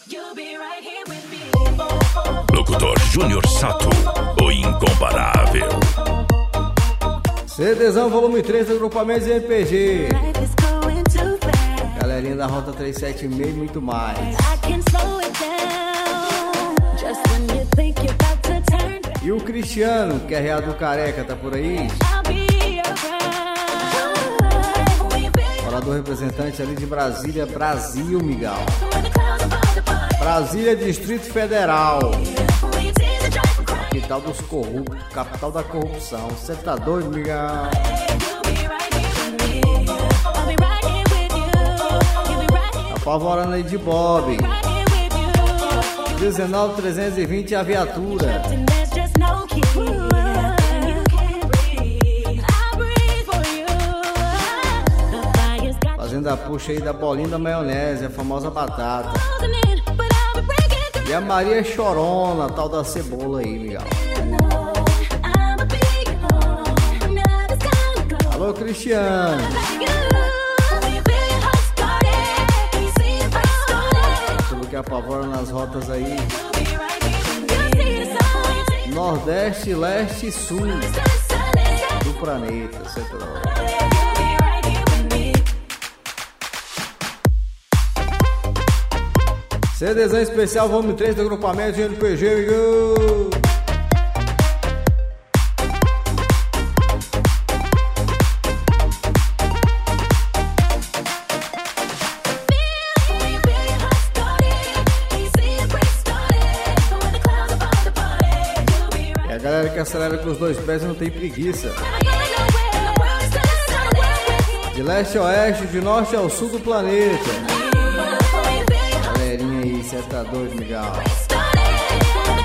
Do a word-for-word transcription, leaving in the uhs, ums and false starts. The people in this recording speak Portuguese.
Locutor Júnior Sato, o incomparável. CDzão volume três do Agrupamentos M P G. Galerinha da Rota trezentos e setenta e seis e muito mais. E o Cristiano, que é real do Careca, tá por aí? Orador representante ali de Brasília, Brasil, Miguel. Brasília, Distrito Federal. Capital dos corruptos, capital da corrupção. Você tá doido, Miguel? Apavorando aí de Bob. dezenove trezentos e vinte a viatura. Fazendo a puxa aí da bolinha da maionese, a famosa batata. E a Maria Chorona, tal da cebola aí, Miguel. Alô, Cristiano. Tudo que apavora nas rotas aí. Nordeste, Leste e Sul do planeta, central. CDzão especial, volume três do Agrupamento de M P G, amigo. E a galera que acelera com os dois pés não tem preguiça. De leste a oeste, de norte ao sul do planeta. Cê tá doido, Miguel.